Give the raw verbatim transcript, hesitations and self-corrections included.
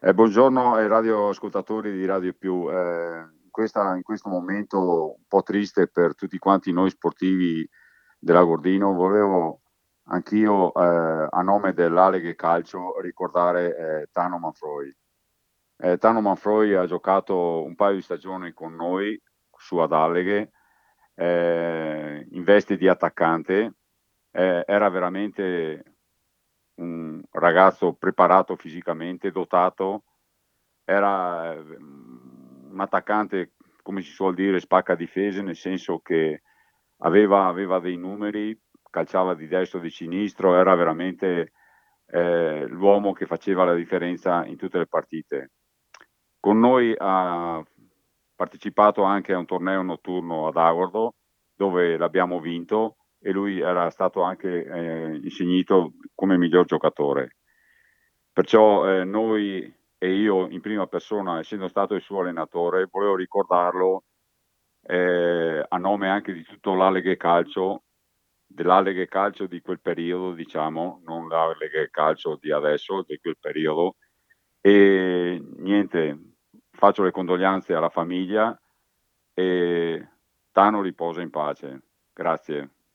Eh, buongiorno ai radioascoltatori di Radio Più. Eh, in questa- in questo momento un po' triste per tutti quanti noi sportivi dell'Agordino, volevo anch'io, eh, a nome dell'Aleghe Calcio, ricordare eh, Tano Manfroi. Eh, Tano Manfroi ha giocato un paio di stagioni con noi su ad Alleghe, eh, in veste di attaccante. Eh, era veramente un ragazzo preparato fisicamente, dotato, era eh, un attaccante, come si suol dire, spacca difese, nel senso che aveva, aveva dei numeri, calciava di destro, di sinistro, era veramente eh, l'uomo che faceva la differenza in tutte le partite. Con noi ha partecipato anche a un torneo notturno ad Agordo, dove l'abbiamo vinto e lui era stato anche eh, insignito come miglior giocatore. Perciò eh, noi e io in prima persona, essendo stato il suo allenatore, volevo ricordarlo eh, a nome anche di tutto l'Aleghe Calcio, dell'Aleghe Calcio di quel periodo, diciamo, non l'Aleghe Calcio di adesso, di quel periodo. E niente, faccio le condoglianze alla famiglia e Tano riposa in pace. Grazie.